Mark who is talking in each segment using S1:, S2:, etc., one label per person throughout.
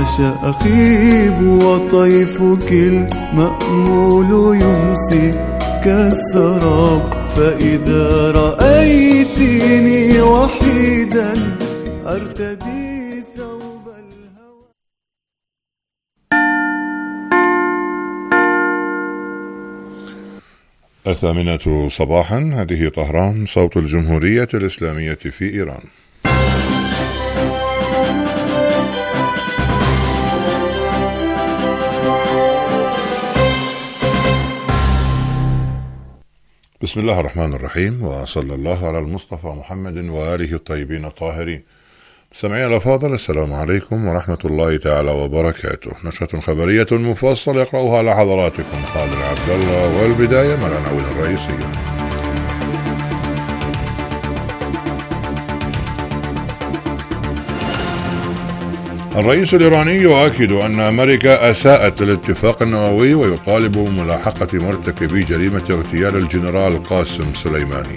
S1: عاش أخيب وطيفك المأمول يمسي كالسراب، فإذا رأيتني وحيدا أرتدي ثوب الهوى.
S2: 8:00 صباحا. هذه طهران، صوت الجمهورية الإسلامية في إيران. بسم الله الرحمن الرحيم، وصلى الله على المصطفى محمد وآله الطيبين الطاهرين. سمعي الأفاضل، السلام عليكم ورحمة الله تعالى وبركاته. نشرة خبرية مفصلة يقرأها على حضراتكم خالد عبد الله، والبداية مع العناوين الرئيسية. الرئيس الإيراني يؤكد أن أمريكا أساءت للاتفاق النووي ويطالب بملاحقة مرتكبي جريمة اغتيال الجنرال قاسم سليماني.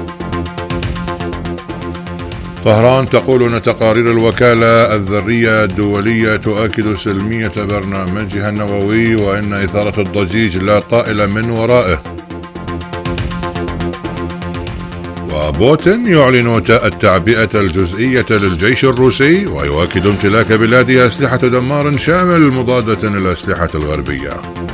S2: طهران تقول أن تقارير الوكالة الذرية الدولية تؤكد سلمية برنامجها النووي وأن إثارة الضجيج لا طائل من ورائه. وبوتين يعلن التعبئة الجزئية للجيش الروسي ويؤكد امتلاك بلاده أسلحة دمار شامل مضادة للأسلحة الغربية.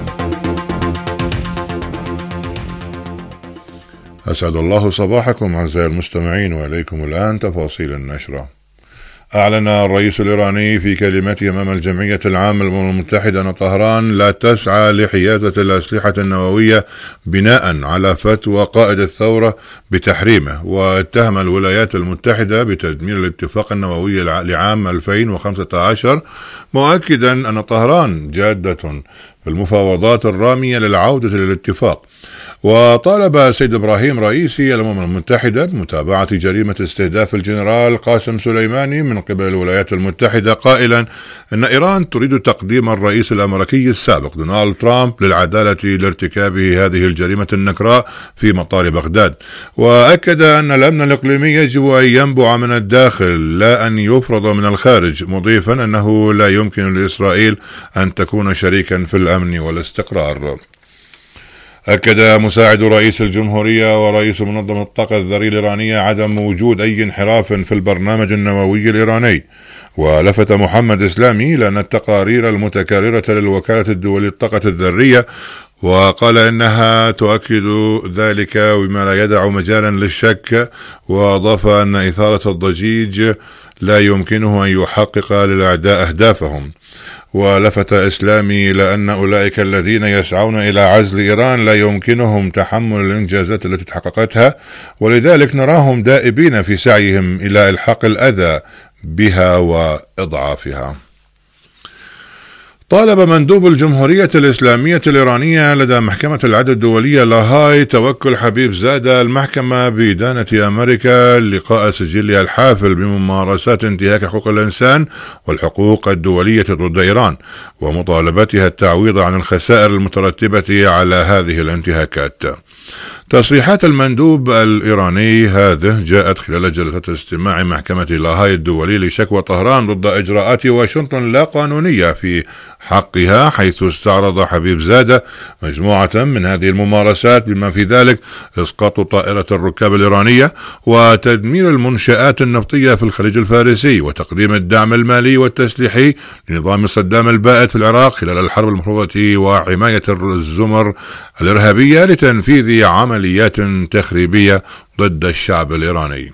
S2: أسعد الله صباحكم أعزائي المستمعين، وإليكم الآن تفاصيل النشرة. أعلن الرئيس الإيراني في كلمته أمام الجمعية العامة للأمم المتحدة أن طهران لا تسعى لحيازة الأسلحة النووية بناء على فتوى قائد الثورة بتحريمه، واتهم الولايات المتحدة بتدمير الاتفاق النووي لعام 2015، مؤكدا أن طهران جادة في المفاوضات الرامية للعودة للاتفاق. وطالب سيد إبراهيم رئيسي الأمم المتحدة بمتابعة جريمة استهداف الجنرال قاسم سليماني من قبل الولايات المتحدة، قائلا أن إيران تريد تقديم الرئيس الأمريكي السابق دونالد ترامب للعدالة لارتكابه هذه الجريمة النكراء في مطار بغداد. وأكد أن الأمن الإقليمي يجب أن ينبع من الداخل لا أن يفرض من الخارج، مضيفا أنه لا يمكن لإسرائيل أن تكون شريكا في الأمن والاستقرار. أكد مساعد رئيس الجمهورية ورئيس منظمة الطاقة الذرية الإيرانية عدم وجود أي انحراف في البرنامج النووي الإيراني. ولفت محمد إسلامي لأن التقارير المتكررة للوكالة الدولية للطاقة الذرية وقال إنها تؤكد ذلك بما لا يدع مجالا للشك، وأضاف أن إثارة الضجيج لا يمكنه أن يحقق للأعداء أهدافهم. ولفت إسلامي لأن أولئك الذين يسعون إلى عزل إيران لا يمكنهم تحمل الإنجازات التي تحققتها، ولذلك نراهم دائبين في سعيهم إلى إلحاق الأذى بها وإضعافها. طالب مندوب الجمهورية الإسلامية الإيرانية لدى محكمة العدل الدولية لاهاي توكل حبيب زادة المحكمة بإدانة أمريكا لقاء سجلها الحافل بممارسات انتهاك حقوق الإنسان والحقوق الدولية ضد إيران، ومطالبتها التعويض عن الخسائر المترتبة على هذه الانتهاكات. تصريحات المندوب الإيراني هذه جاءت خلال جلسة استماع محكمة لاهاي الدولي لشكوى طهران ضد إجراءات واشنطن لا قانونية في حقها، حيث استعرض حبيب زادة مجموعة من هذه الممارسات بما في ذلك إسقاط طائرة الركاب الإيرانية وتدمير المنشآت النفطية في الخليج الفارسي وتقديم الدعم المالي والتسليحي لنظام صدام البائد في العراق خلال الحرب المفروضة وحماية الزمر الإرهابية لتنفيذ عمليات تخريبية ضد الشعب الإيراني.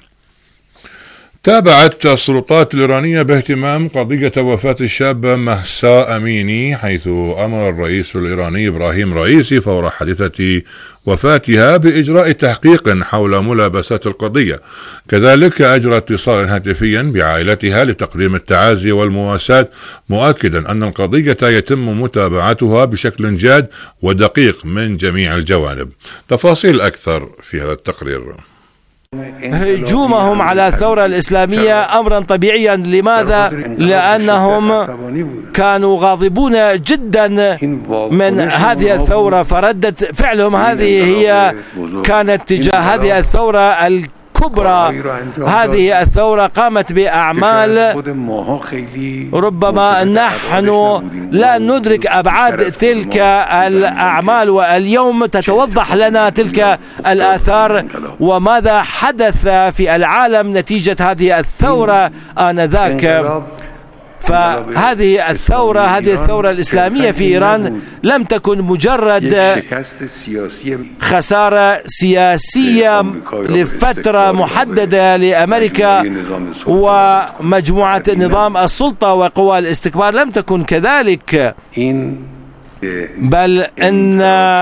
S2: تابعت السلطات الإيرانية باهتمام قضية وفاة الشابة مهسا أميني، حيث أمر الرئيس الإيراني إبراهيم رئيسي فور حادثة وفاتها بإجراء تحقيق حول ملابسات القضية. كذلك أجرى اتصالا هاتفيا بعائلتها لتقديم التعازي والمواساة، مؤكدا أن القضية يتم متابعتها بشكل جاد ودقيق من جميع الجوانب. تفاصيل أكثر في هذا التقرير.
S3: هجومهم على الثورة الإسلامية أمرا طبيعيا. لماذا؟ لأنهم كانوا غاضبون جدا من هذه الثورة، فردة فعلهم هذه هي كانت تجاه هذه الثورة كبرى. هذه الثورة قامت بأعمال ربما نحن لا ندرك أبعاد تلك الأعمال، واليوم تتوضح لنا تلك الآثار وماذا حدث في العالم نتيجة هذه الثورة آنذاك. فهذه الثورة الإسلامية في إيران لم تكن مجرد خسارة سياسية لفترة محددة لأمريكا ومجموعة نظام السلطة وقوى الاستكبار، لم تكن كذلك، بل إن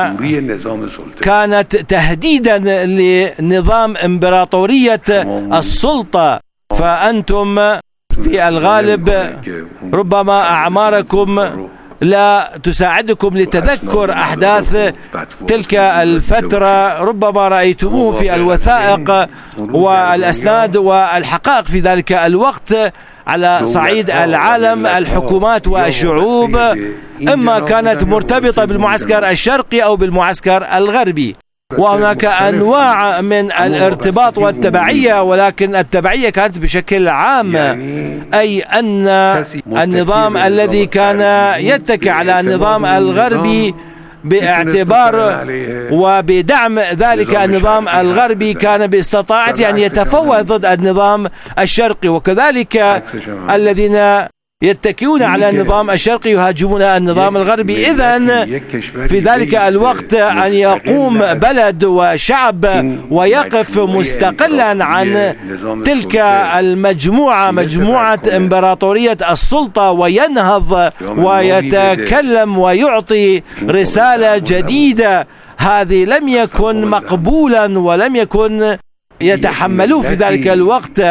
S3: كانت تهديدا لنظام إمبراطورية السلطة. فأنتم في الغالب ربما أعماركم لا تساعدكم لتذكر أحداث تلك الفترة، ربما رأيتموه في الوثائق والأسناد والحقائق في ذلك الوقت على صعيد العالم. الحكومات والشعوب إما كانت مرتبطة بالمعسكر الشرقي أو بالمعسكر الغربي، وهناك أنواع من الارتباط والتبعية، ولكن التبعية كانت بشكل عام، أي أن النظام الذي كان يتكئ على النظام الغربي باعتبار وبدعم ذلك النظام الغربي كان باستطاعته أن يتفوه ضد النظام الشرقي، وكذلك الذين يتكئون على النظام الشرقي يهاجمون النظام الغربي. إذن في ذلك الوقت أن يقوم بلد وشعب ويقف مستقلا عن تلك مجموعة إمبراطورية السلطة وينهض ويتكلم ويعطي رسالة جديدة، هذه لم يكن مقبولا ولم يكن يتحملوه في ذلك الوقت.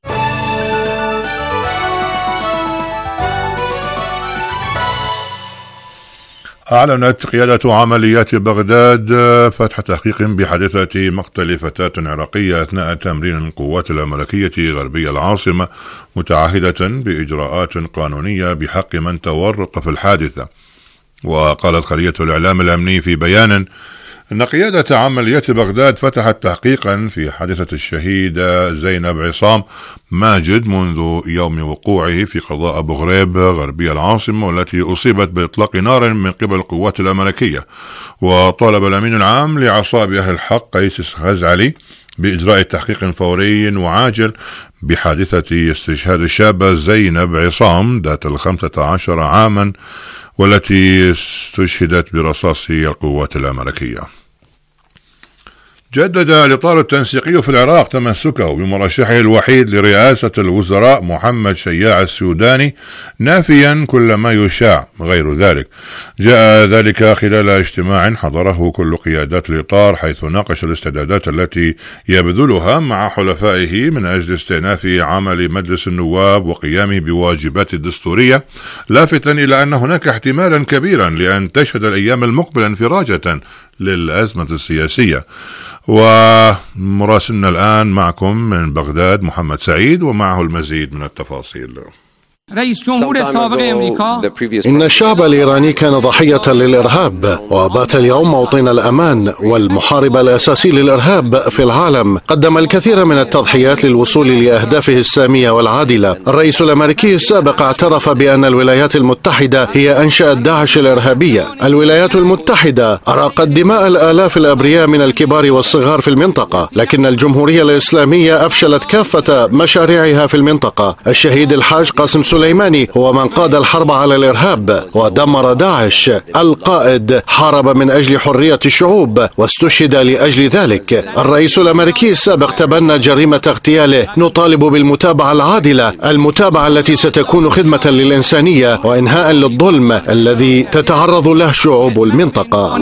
S2: أعلنت قيادة عمليات بغداد فتح تحقيق بحادثة مقتل فتاة عراقية أثناء تمرين القوات الأمريكية غربي العاصمة، متعهدة بإجراءات قانونية بحق من تورط في الحادثة. وقالت خلية الإعلام الأمني في بيان أن قيادة عمليات بغداد فتحت تحقيقا في حادثة الشهيدة زينب عصام ماجد منذ يوم وقوعه في قضاء أبو غريب غربي العاصمة، والتي أصيبت بإطلاق نار من قبل القوات الأمريكية. وطالب الأمين العام لعصابة أهل الحق قيس غزعلي بإجراء تحقيق فوري وعاجل بحادثة استشهاد الشابة زينب عصام ذات 15 عاما، والتي استشهدت برصاص القوات الأمريكية. جدد الإطار التنسيقي في العراق تمسكه بمرشحه الوحيد لرئاسة الوزراء محمد شياع السوداني، نافيا كل ما يشاع غير ذلك. جاء ذلك خلال اجتماع حضره كل قيادات الإطار، حيث ناقش الاستعدادات التي يبذلها مع حلفائه من أجل استئناف عمل مجلس النواب وقيامه بواجبات الدستورية، لافتا إلى أن هناك احتمالا كبيرا لأن تشهد الأيام المقبلة انفراجة للأزمة السياسية. ومراسلنا الآن معكم من بغداد محمد سعيد، ومعه المزيد من التفاصيل.
S4: رئيس جمهور السابق أمريكا:
S5: إن الشعب الإيراني كان ضحية للإرهاب، وبات اليوم موطن الأمان والمحارب الأساسي للإرهاب في العالم. قدم الكثير من التضحيات للوصول لأهدافه السامية والعادلة. الرئيس الأمريكي السابق اعترف بأن الولايات المتحدة هي أنشأت داعش الإرهابية. الولايات المتحدة أراقت دماء الآلاف الأبرياء من الكبار والصغار في المنطقة، لكن الجمهورية الإسلامية أفشلت كافة مشاريعها في المنطقة. الشهيد الحاج قاسم سليماني هو من قاد الحرب على الإرهاب ودمر داعش. القائد حارب من أجل حرية الشعوب واستشهد لأجل ذلك. الرئيس الأمريكي السابق تبنى جريمة اغتياله. نطالب بالمتابعة العادلة، المتابعة التي ستكون خدمة للإنسانية وإنهاء للظلم الذي تتعرض له شعوب المنطقة.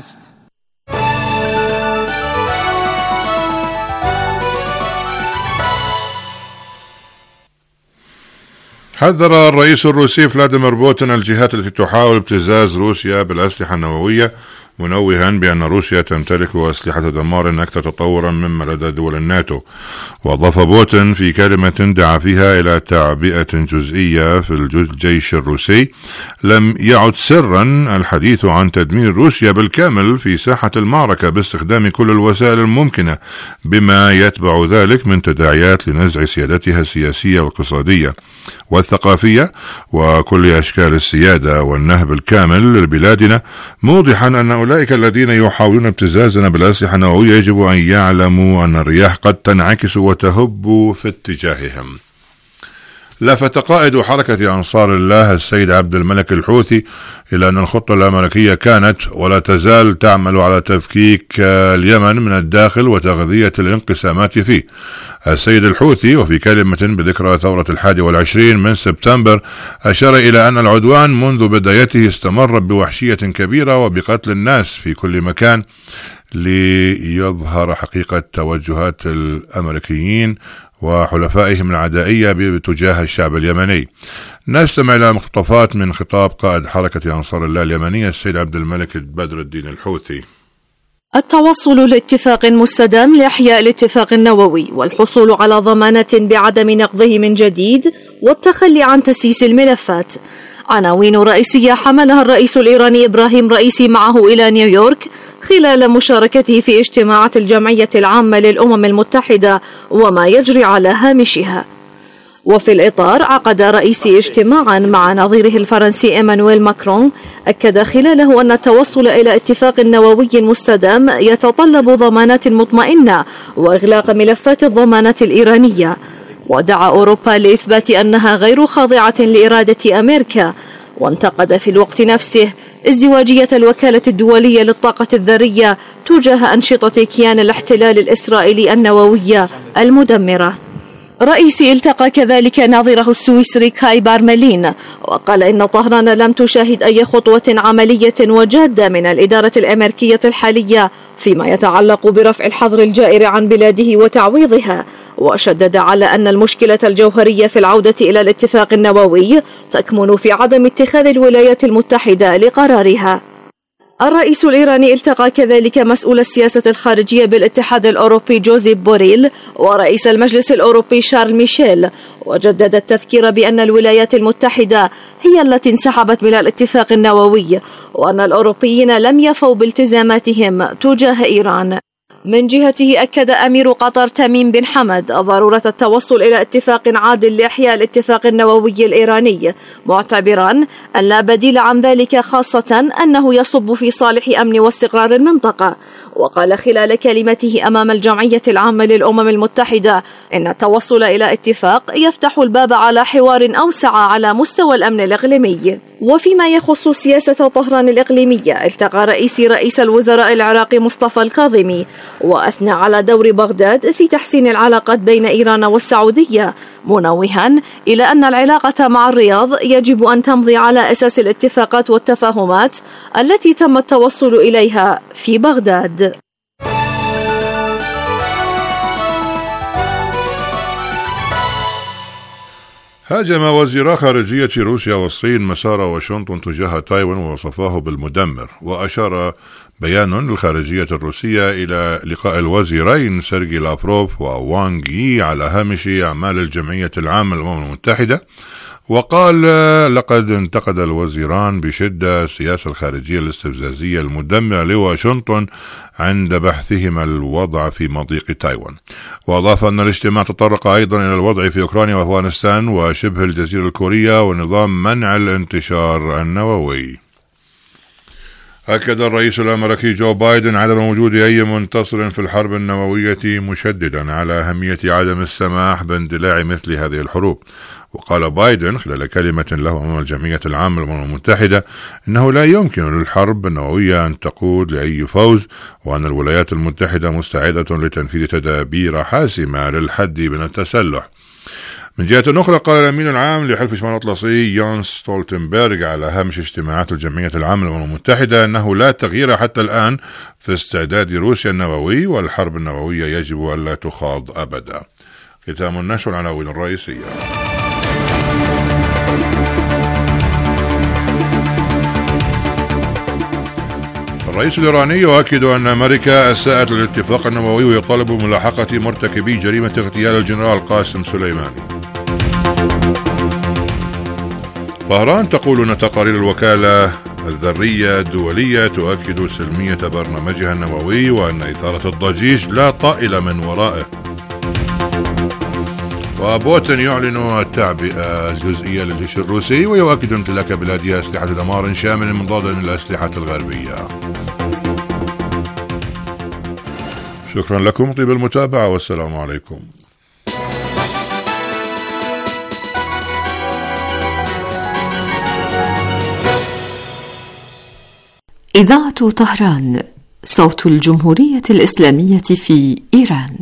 S2: حذر الرئيس الروسي فلاديمير بوتين الجهات التي تحاول ابتزاز روسيا بالأسلحة النووية منوها بأن روسيا تمتلك أسلحة دمار أكثر تطورا مما لدى دول الناتو. وأضاف بوتين في كلمة دعا فيها إلى تعبئة جزئية في الجيش الروسي: لم يعد سرا الحديث عن تدمير روسيا بالكامل في ساحة المعركة باستخدام كل الوسائل الممكنة، بما يتبع ذلك من تداعيات لنزع سيادتها السياسية والاقتصادية والثقافية وكل أشكال السيادة والنهب الكامل لبلادنا، موضحا أن أولئك الذين يحاولون ابتزازنا بالأسلحة النووية يجب أن يعلموا أن الرياح قد تنعكس وتهب في اتجاههم. لفت قائد حركة أنصار الله السيد عبد الملك الحوثي إلى أن الخطة الأمريكية كانت ولا تزال تعمل على تفكيك اليمن من الداخل وتغذية الانقسامات فيه. السيد الحوثي وفي كلمة بذكرى ثورة 21 من سبتمبر أشار إلى أن العدوان منذ بدايته استمر بوحشية كبيرة وبقتل الناس في كل مكان ليظهر حقيقة توجهات الأمريكيين وحلفائهم العدائية باتجاه الشعب اليمني. نستمع إلى مقتطفات من خطاب قائد حركة أنصار الله اليمنية السيد عبد الملك بدر الدين الحوثي.
S6: التوصل لاتفاق مستدام لإحياء الاتفاق النووي والحصول على ضمانات بعدم نقضه من جديد والتخلي عن تسييس الملفات، عناوين رئيسية حملها الرئيس الإيراني إبراهيم رئيسي معه إلى نيويورك خلال مشاركته في اجتماعات الجمعية العامة للأمم المتحدة وما يجري على هامشها. وفي الإطار عقد رئيسي اجتماعا مع نظيره الفرنسي إيمانويل ماكرون أكد خلاله أن التوصل إلى اتفاق نووي مستدام يتطلب ضمانات مطمئنة وإغلاق ملفات الضمانات الإيرانية، ودعا أوروبا لإثبات أنها غير خاضعة لإرادة أمريكا، وانتقد في الوقت نفسه ازدواجية الوكالة الدولية للطاقة الذرية تجاه أنشطة كيان الاحتلال الإسرائيلي النووية المدمرة. رئيسي التقى كذلك ناظره السويسري كاي بارملين، وقال إن طهران لم تشاهد أي خطوة عملية وجادة من الإدارة الأمريكية الحالية فيما يتعلق برفع الحظر الجائر عن بلاده وتعويضها، وشدد على أن المشكلة الجوهرية في العودة إلى الاتفاق النووي تكمن في عدم اتخاذ الولايات المتحدة لقرارها. الرئيس الإيراني التقى كذلك مسؤول السياسة الخارجية بالاتحاد الأوروبي جوزيف بوريل ورئيس المجلس الأوروبي شارل ميشيل، وجدد التذكير بأن الولايات المتحدة هي التي انسحبت من الاتفاق النووي، وأن الأوروبيين لم يفوا بالتزاماتهم تجاه إيران. من جهته أكد أمير قطر تميم بن حمد ضرورة التوصل إلى اتفاق عادل لإحياء الاتفاق النووي الإيراني، معتبرا أن لا بديل عن ذلك، خاصة أنه يصب في صالح أمن واستقرار المنطقة. وقال خلال كلمته أمام الجمعية العامة للأمم المتحدة إن التوصل إلى اتفاق يفتح الباب على حوار أوسع على مستوى الأمن الإقليمي. وفيما يخص سياسة طهران الإقليمية، التقى رئيس الوزراء العراقي مصطفى الكاظمي وأثنى على دور بغداد في تحسين العلاقات بين إيران والسعودية، منوها إلى أن العلاقة مع الرياض يجب أن تمضي على أساس الاتفاقات والتفاهمات التي تم التوصل إليها في بغداد.
S2: هاجم وزيرا خارجية روسيا والصين مسار واشنطن تجاه تايوان ووصفاه بالمدمر. وأشار بيان للخارجية الروسية إلى لقاء الوزيرين سيرجي لافروف ووانغ يي على هامش أعمال الجمعية العامة للأمم المتحدة، وقال: لقد انتقد الوزيران بشدة السياسة الخارجية الاستفزازية المدمرة لواشنطن عند بحثهما الوضع في مضيق تايوان. وأضاف أن الاجتماع تطرق أيضا إلى الوضع في أوكرانيا وأفغانستان وشبه الجزيرة الكورية ونظام منع الانتشار النووي. أكد الرئيس الأمريكي جو بايدن عدم وجود أي منتصر في الحرب النووية، مشددا على أهمية عدم السماح باندلاع مثل هذه الحروب. وقال بايدن خلال كلمة له أمام الجمعية العامة للأمم المتحدة إنه لا يمكن للحرب النووية أن تقود لأي فوز، وأن الولايات المتحدة مستعدة لتنفيذ تدابير حاسمة للحد من التسلح. من جهة أخرى، قال الأمين العام لحلف شمال الأطلسي يانس ستولتنبرغ على هامش اجتماعات الجمعية العامة للأمم المتحدة أنه لا تغيير حتى الآن في استعداد روسيا النووي، والحرب النووية يجب ألا تخاض أبدا. ختام النشر العناوين الرئيسية. الرئيس الإيراني يؤكد أن أمريكا أساءت للاتفاق النووي ويطالب بملاحقة مرتكبي جريمة اغتيال الجنرال قاسم سليماني. طهران تقول أن تقارير الوكالة الذرية الدولية تؤكد سلمية برنامجها النووي وأن إثارة الضجيج لا طائل من ورائه. وبوتين يعلن التعبئة الجزئية للجيش الروسي ويؤكد امتلاك بلاده أسلحة دمار شامل مضادا للأسلحة الغربية. شكرا لكم، طيب المتابعة والسلام عليكم.
S7: إذاعة طهران، صوت الجمهورية الإسلامية في إيران.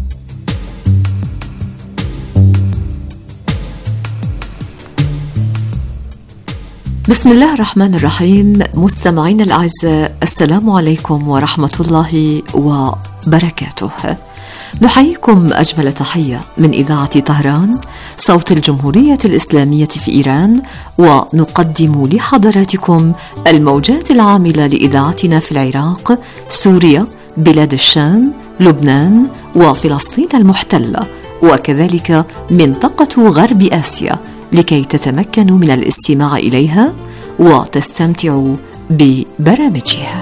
S7: بسم الله الرحمن الرحيم. مستمعين الأعزاء، السلام عليكم ورحمة الله وبركاته. نحييكم أجمل تحية من إذاعة طهران، صوت الجمهورية الإسلامية في إيران، ونقدم لحضراتكم الموجات العاملة لإذاعتنا في العراق، سوريا، بلاد الشام، لبنان وفلسطين المحتلة، وكذلك منطقة غرب آسيا، لكي تتمكنوا من الاستماع إليها وتستمتعوا ببرامجها.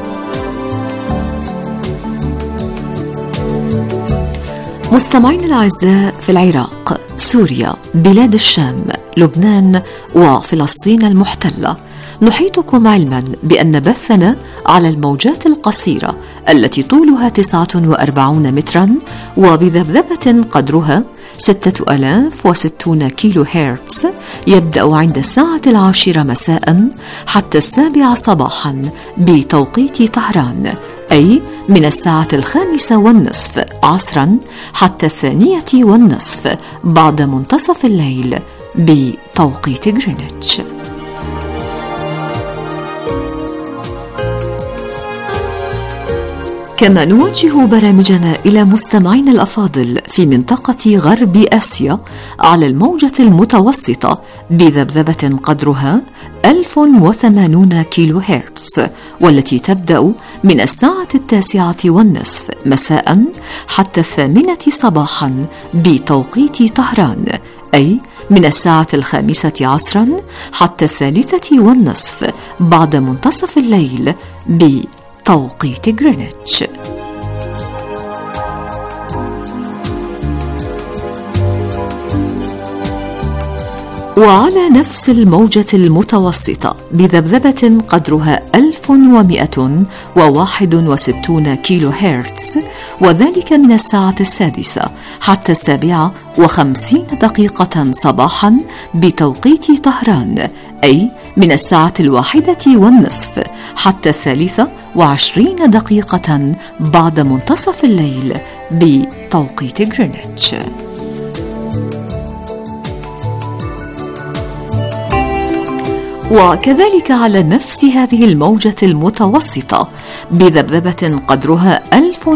S7: مستمعين الأعزاء، في العراق، سوريا، بلاد الشام، لبنان وفلسطين المحتلة، نحيطكم علما بأن بثنا على الموجات القصيرة التي طولها 49 مترا وبذبذبة قدرها 6060 كيلو هرتز يبدأ عند الساعة 10 مساء حتى 7 صباحا بتوقيت طهران، أي من الساعة 5:30 عصرا حتى 2:30 بعد منتصف الليل بتوقيت غرينتش. كما نوجه برامجنا إلى مستمعين الأفاضل في منطقة غرب آسيا على الموجة المتوسطة بذبذبة قدرها 1080 كيلو هرتز، والتي تبدأ من الساعة 9:30 مساء حتى 8 صباحا بتوقيت طهران، أي من الساعة 5 عصرا حتى 3:30 بعد منتصف الليل بتوقيت غرينتش. وعلى نفس الموجة المتوسطة بذبذبة قدرها 1161 كيلو هرتز، وذلك من الساعة 6 حتى 7:50 صباحا بتوقيت طهران، أي من الساعة 1:30 حتى 23 بعد منتصف الليل بتوقيت غرينتش. وكذلك على نفس هذه الموجة المتوسطة بذبذبة قدرها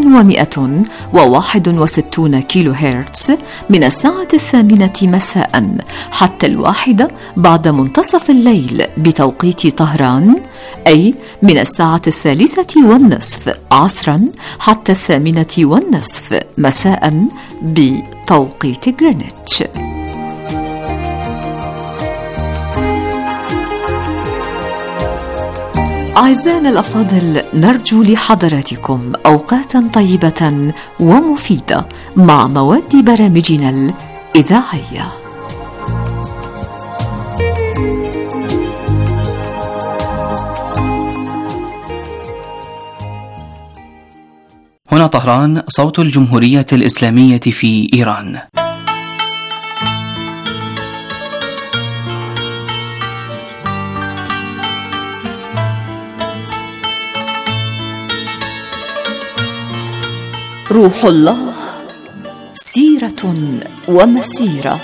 S7: 1161 كيلو هرتز من الساعة 8 مساء حتى 1 بعد منتصف الليل بتوقيت طهران، أي من الساعة 3:30 عصرا حتى 8:30 مساء بتوقيت غرينتش. أعزائنا الأفاضل، نرجو لحضراتكم أوقاتا طيبة ومفيدة مع مواد برامجنا الإذاعية.
S8: هنا طهران، صوت الجمهورية الإسلامية في إيران.
S7: روح الله، سيرة ومسيرة.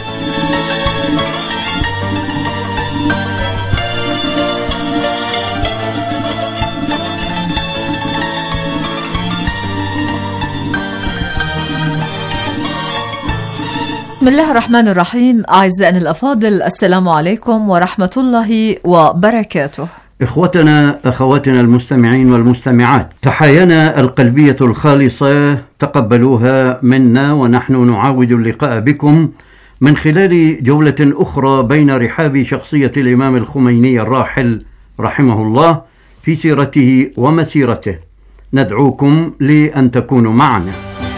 S7: بسم الله الرحمن الرحيم. أعزائنا الأفاضل، السلام عليكم ورحمة الله وبركاته.
S9: إخوتنا أخواتنا المستمعين والمستمعات، تحايانا القلبية الخالصة تقبلوها منا، ونحن نعاود اللقاء بكم من خلال جولة أخرى بين رحاب شخصية الإمام الخميني الراحل رحمه الله في سيرته ومسيرته. ندعوكم لأن تكونوا معنا.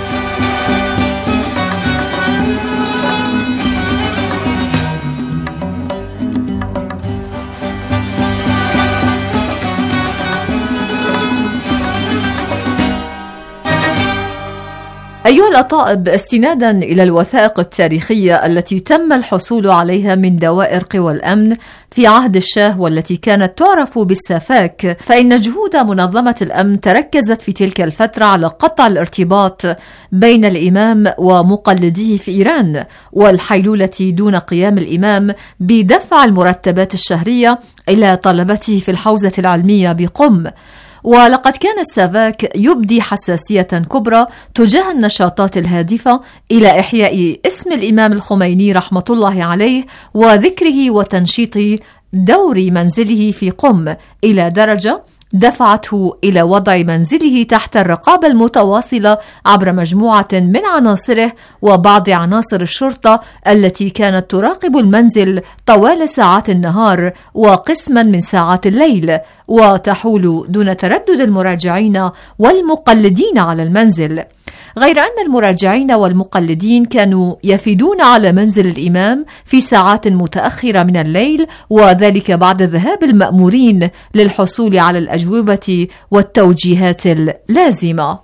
S7: أيها الأطائب، استنادا إلى الوثائق التاريخية التي تم الحصول عليها من دوائر قوى الأمن في عهد الشاه والتي كانت تعرف بالسافاك، فإن جهود منظمة الأمن تركزت في تلك الفترة على قطع الارتباط بين الإمام ومقلديه في إيران، والحيلولة دون قيام الإمام بدفع المرتبات الشهرية إلى طلبته في الحوزة العلمية بقم. ولقد كان السافاك يبدي حساسية كبرى تجاه النشاطات الهادفة إلى إحياء اسم الإمام الخميني رحمة الله عليه وذكره وتنشيط دور منزله في قم، إلى درجة دفعته إلى وضع منزله تحت الرقابة المتواصلة عبر مجموعة من عناصره وبعض عناصر الشرطة التي كانت تراقب المنزل طوال ساعات النهار وقسما من ساعات الليل، وتحول دون تردد المراجعين والمقلدين على المنزل. غير أن المراجعين والمقلدين كانوا يفدون على منزل الإمام في ساعات متأخرة من الليل، وذلك بعد ذهاب المأمورين للحصول على الأجوبة والتوجيهات اللازمة.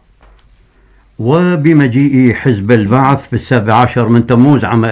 S9: وبمجيء حزب البعث في 17 من تموز عام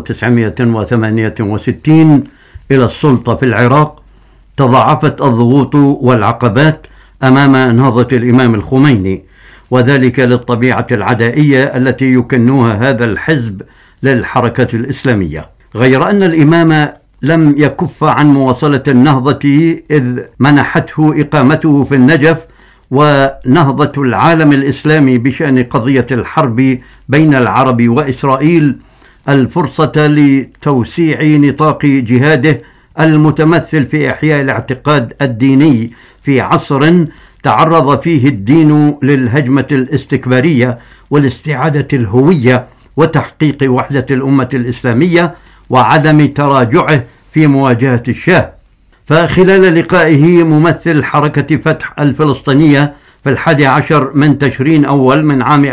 S9: 1968 إلى السلطة في العراق، تضاعفت الضغوط والعقبات أمام نهضة الإمام الخميني، وذلك للطبيعة العدائية التي يكنوها هذا الحزب للحركة الإسلامية. غير أن الإمام لم يكف عن مواصلة النهضة، إذ منحته إقامته في النجف ونهضة العالم الإسلامي بشأن قضية الحرب بين العرب وإسرائيل الفرصة لتوسيع نطاق جهاده المتمثل في إحياء الاعتقاد الديني في عصر تعرض فيه الدين للهجمة الاستكبارية والاستعادة الهوية وتحقيق وحدة الأمة الإسلامية وعدم تراجعه في مواجهة الشاه. فخلال لقائه ممثل حركة فتح الفلسطينية في 11 من تشرين أول من عام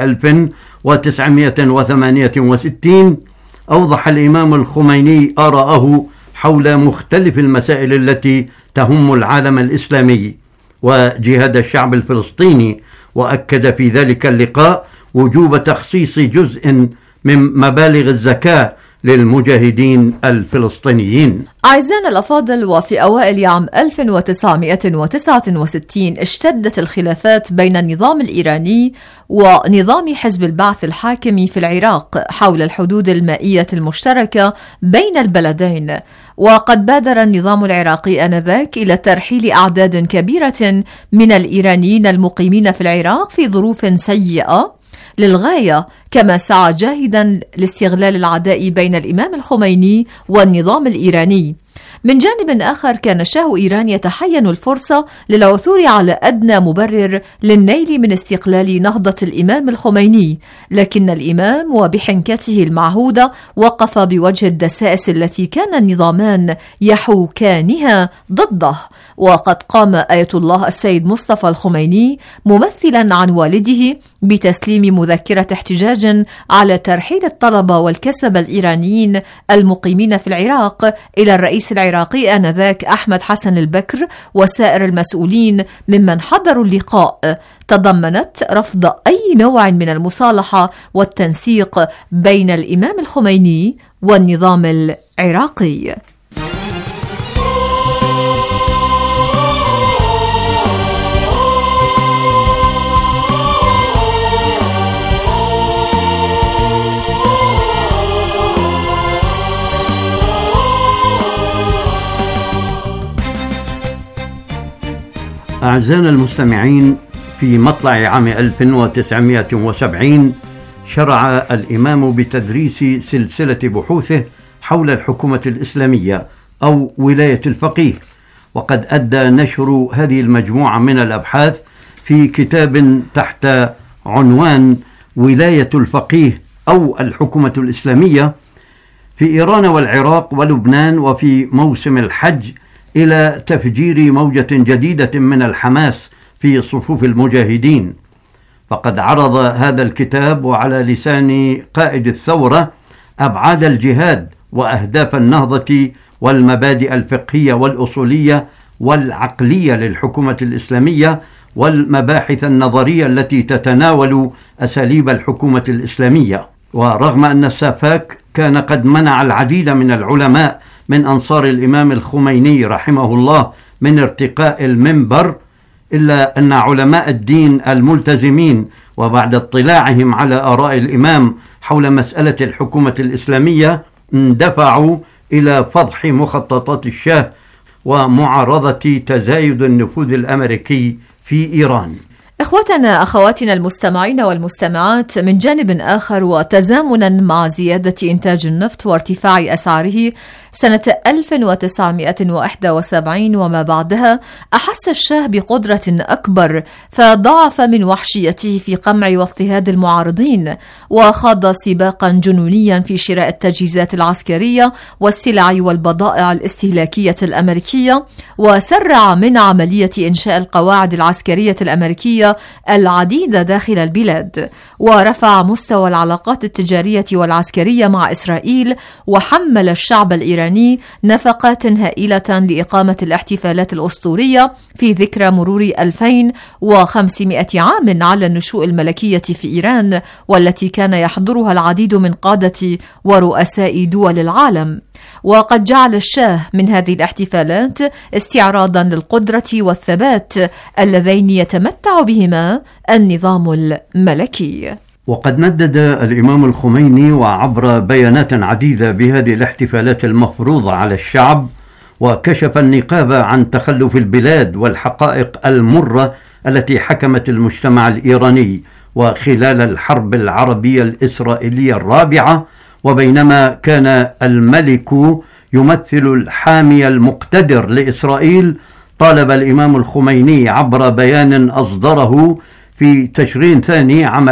S9: 1968 أوضح الإمام الخميني آراءه حول مختلف المسائل التي تهم العالم الإسلامي وجهاد الشعب الفلسطيني، وأكد في ذلك اللقاء وجوب تخصيص جزء من مبالغ الزكاة للمجاهدين الفلسطينيين.
S7: أعزائنا الأفاضل، وفي أوائل عام 1969 اشتدت الخلافات بين النظام الإيراني ونظام حزب البعث الحاكم في العراق حول الحدود المائية المشتركة بين البلدين، وقد بادر النظام العراقي آنذاك إلى ترحيل أعداد كبيرة من الإيرانيين المقيمين في العراق في ظروف سيئة للغاية، كما سعى جاهدا لاستغلال العداء بين الإمام الخميني والنظام الإيراني. من جانب آخر، كان شاه إيران يتحين الفرصة للعثور على أدنى مبرر للنيل من استقلال نهضة الإمام الخميني، لكن الإمام وبحنكته المعهودة وقف بوجه الدسائس التي كان النظامان يحوكانها ضده. وقد قام آية الله السيد مصطفى الخميني ممثلا عن والده بتسليم مذكرة احتجاج على ترحيل الطلبة والكسبة الإيرانيين المقيمين في العراق إلى الرئيس العراقي آنذاك أحمد حسن البكر وسائر المسؤولين ممن حضروا اللقاء، تضمنت رفض أي نوع من المصالحة والتنسيق بين الإمام الخميني والنظام العراقي.
S9: أعزائنا المستمعين، في مطلع عام 1970 شرع الإمام بتدريس سلسلة بحوثه حول الحكومة الإسلامية أو ولاية الفقيه، وقد أدى نشر هذه المجموعة من الأبحاث في كتاب تحت عنوان ولاية الفقيه أو الحكومة الإسلامية في إيران والعراق ولبنان وفي موسم الحج إلى تفجير موجة جديدة من الحماس في صفوف المجاهدين. فقد عرض هذا الكتاب وعلى لسان قائد الثورة أبعاد الجهاد وأهداف النهضة والمبادئ الفقهية والأصولية والعقلية للحكومة الإسلامية والمباحث النظرية التي تتناول أساليب الحكومة الإسلامية. ورغم أن السافاك كان قد منع العديد من العلماء من أنصار الإمام الخميني رحمه الله من ارتقاء المنبر، إلا أن علماء الدين الملتزمين وبعد اطلاعهم على آراء الإمام حول مسألة الحكومة الإسلامية اندفعوا إلى فضح مخططات الشاه ومعارضة تزايد النفوذ الأمريكي في إيران.
S7: إخوتنا أخواتنا المستمعين والمستمعات، من جانب آخر وتزامنا مع زيادة إنتاج النفط وارتفاع أسعاره سنة 1971 وما بعدها، أحس الشاه بقدرة أكبر فضاعف من وحشيته في قمع واضطهاد المعارضين، وخاض سباقا جنونيا في شراء التجهيزات العسكرية والسلع والبضائع الاستهلاكية الأمريكية، وسرع من عملية إنشاء القواعد العسكرية الأمريكية العديدة داخل البلاد، ورفع مستوى العلاقات التجارية والعسكرية مع إسرائيل، وحمل الشعب الإيراني نفقات هائلة لإقامة الاحتفالات الأسطورية في ذكرى مرور 2500 عام على النشوء الملكية في إيران، والتي كان يحضرها العديد من قادة ورؤساء دول العالم. وقد جعل الشاه من هذه الاحتفالات استعراضا للقدرة والثبات اللذين يتمتع بهما النظام الملكي.
S9: وقد ندد الإمام الخميني وعبر بيانات عديدة بهذه الاحتفالات المفروضة على الشعب، وكشف النقاب عن تخلف البلاد والحقائق المرة التي حكمت المجتمع الإيراني وخلال الحرب العربية الإسرائيلية الرابعة. وبينما كان الملك يمثل الحامي المقتدر لإسرائيل، طالب الإمام الخميني عبر بيان أصدره في تشرين ثاني عام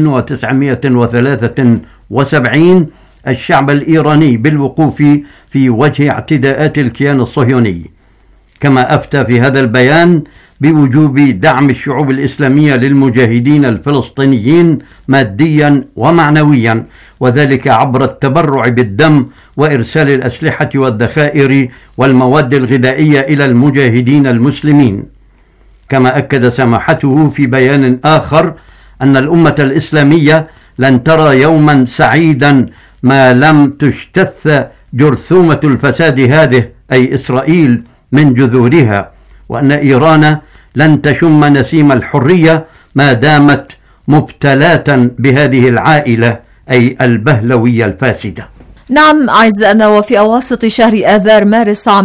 S9: 1973 الشعب الإيراني بالوقوف في وجه اعتداءات الكيان الصهيوني. كما أفتى في هذا البيان بوجوب دعم الشعوب الإسلامية للمجاهدين الفلسطينيين ماديا ومعنويا، وذلك عبر التبرع بالدم وإرسال الأسلحة والذخائر والمواد الغذائية إلى المجاهدين المسلمين. كما أكد سماحته في بيان آخر أن الأمة الإسلامية لن ترى يوما سعيدا ما لم تجتث جرثومة الفساد هذه أي إسرائيل من جذورها، وأن إيران لن تشم نسيم الحرية ما دامت مبتلاة بهذه العائلة أي البهلوية الفاسدة.
S7: نعم أعزائنا، وفي أواسط شهر آذار مارس عام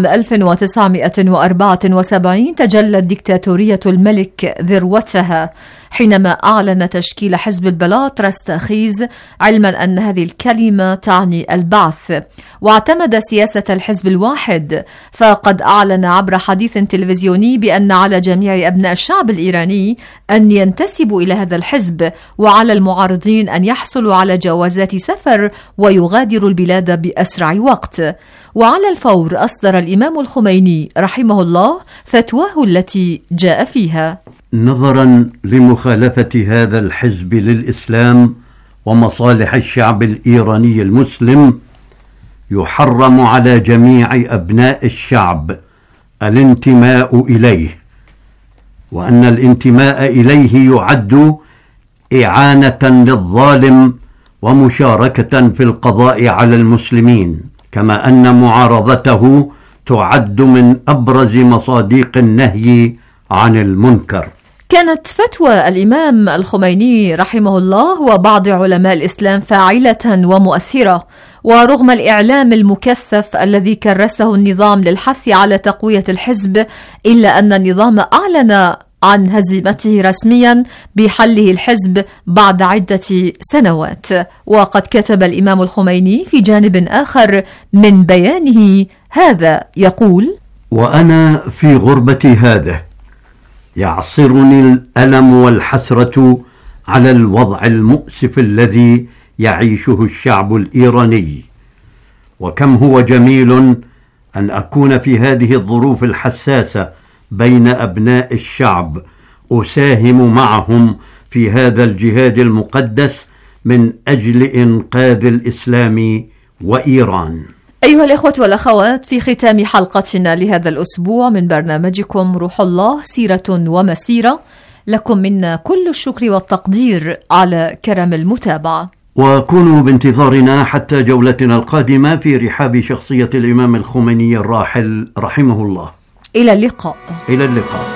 S7: 1974 تجلت ديكتاتورية الملك ذروتها حينما أعلن تشكيل حزب البلاط رستاخيز، علما أن هذه الكلمة تعني البعث، واعتمد سياسة الحزب الواحد. فقد أعلن عبر حديث تلفزيوني بأن على جميع أبناء الشعب الإيراني أن ينتسبوا إلى هذا الحزب، وعلى المعارضين أن يحصلوا على جوازات سفر ويغادروا البلاد بأسرع وقت. وعلى الفور أصدر الإمام الخميني رحمه الله فتواه التي جاء فيها:
S9: نظرا لمخالفة هذا الحزب للإسلام ومصالح الشعب الإيراني المسلم، يحرم على جميع أبناء الشعب الانتماء إليه، وأن الانتماء إليه يعد إعانة للظالم ومشاركة في القضاء على المسلمين، كما أن معارضته تعد من أبرز مصادق النهي عن المنكر.
S7: كانت فتوى الإمام الخميني رحمه الله وبعض علماء الإسلام فاعلة ومؤثرة، ورغم الإعلام المكثف الذي كرسه النظام للحث على تقوية الحزب، إلا أن النظام أعلن عن هزيمته رسميا بحله الحزب بعد عدة سنوات. وقد كتب الإمام الخميني في جانب آخر من بيانه هذا يقول:
S9: وأنا في غربتي هذه يعصرني الألم والحسرة على الوضع المؤسف الذي يعيشه الشعب الإيراني، وكم هو جميل أن أكون في هذه الظروف الحساسة بين أبناء الشعب أساهم معهم في هذا الجهاد المقدس من أجل إنقاذ الإسلام وإيران.
S7: أيها الإخوة والأخوات، في ختام حلقتنا لهذا الأسبوع من برنامجكم روح الله سيرة ومسيرة، لكم منا كل الشكر والتقدير على كرم المتابعة،
S9: وكونوا بانتظارنا حتى جولتنا القادمة في رحاب شخصية الإمام الخميني الراحل رحمه الله.
S7: إلى اللقاء.
S9: إلى اللقاء.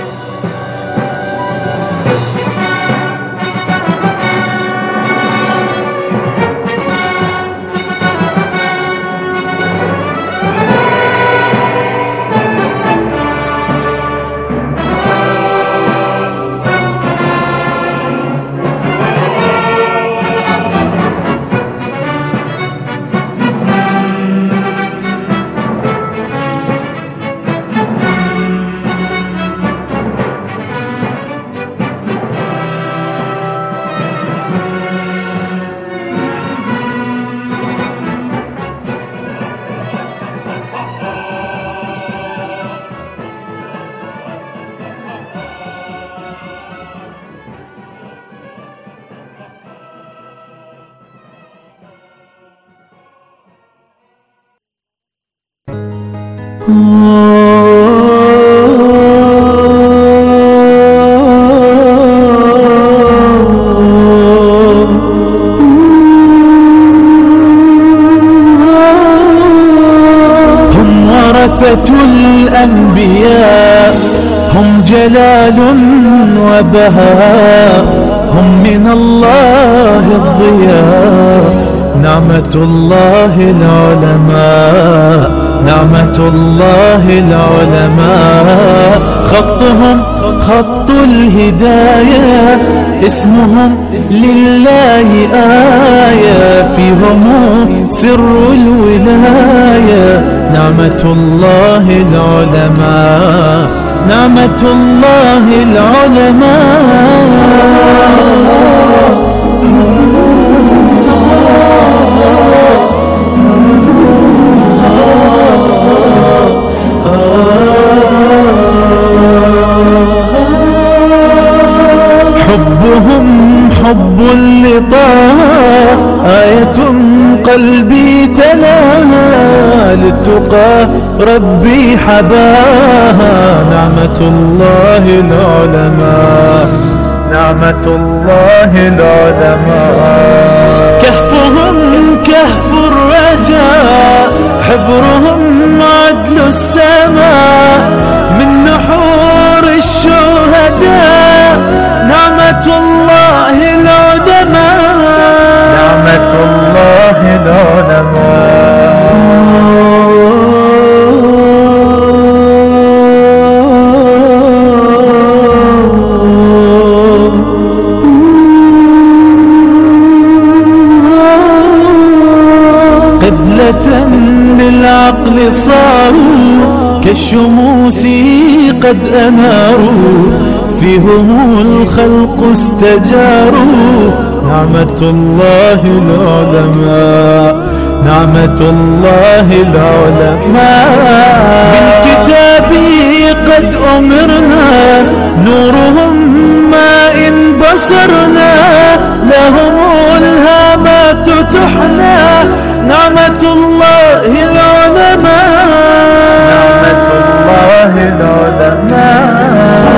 S10: الأنبياء هم جلال وبهاء، هم من الله الضياء، نعمة الله العلماء، نعمة الله العلماء، خطهم خط الهداية، اسمهم لله آية، فيهم سر الولاية، نعمة الله العلماء، نعمة الله العلماء. حبهم حب لطه، آية قلبي تلاها، للتقى ربي حباها، نعمة الله العلماء، نعمة الله العلماء. كهفهم كهف الرجاء، حبرهم عدل السماء، من نحور الشهداء، نعمة الله العلماء، نعمة الله العلماء. قبلة للعقل صاروا، كالشموس قد أناروا، فيهم الخلق استجاروا، نعمة الله العلماء، نعمة الله العلماء. بالكتاب قد أمرنا، نورهم ما إن بصرنا، لهم الهامات تحنى، نعمة الله العلماء، نعمة الله العلماء.